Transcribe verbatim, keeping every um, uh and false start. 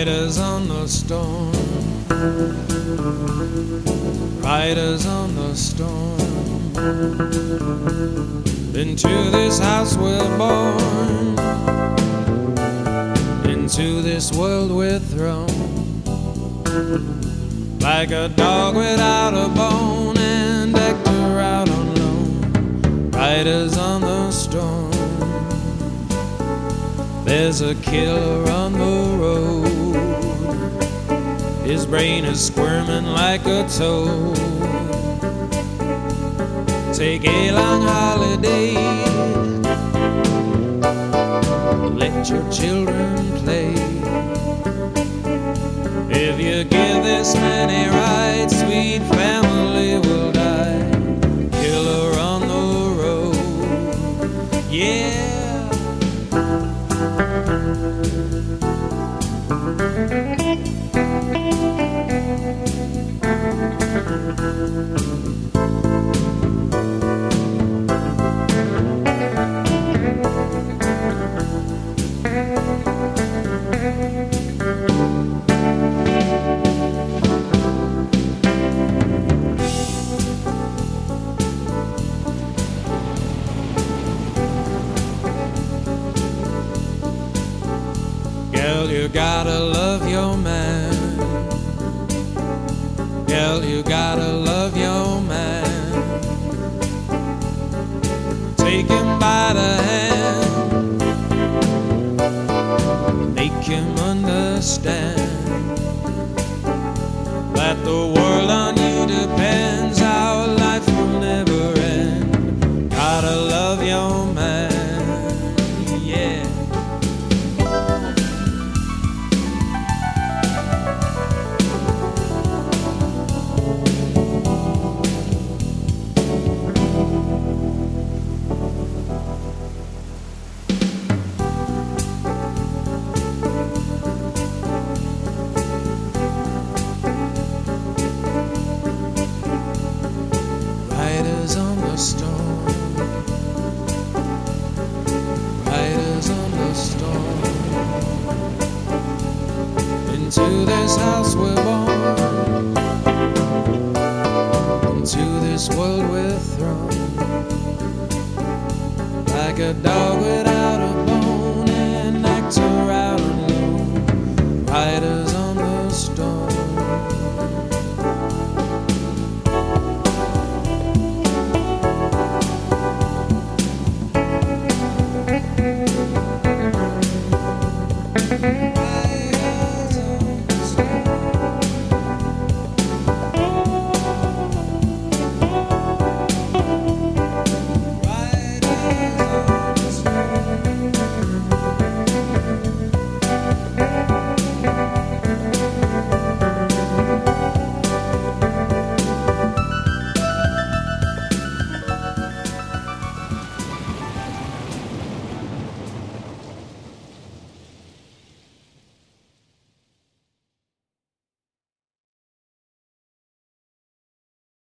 Riders on the storm, riders on the storm. Into this house we're born, into this world we're thrown. Like a dog without a bone and decked her out on loan. Riders on the storm. There's a killer on the road. His brain is squirming like a toad. Take a long holiday, let your children play. If you give this man a ride, sweet family will die. Killer on the road, yeah. Girl, you gotta love your man. Girl, you gotta love your man. Take him by the hand, make him understand that the world on you depends. Our life will never end. Gotta love your man, yeah. Riders on the storm, riders on the storm. Into this house we're born, into this world we're thrown. Like a dog without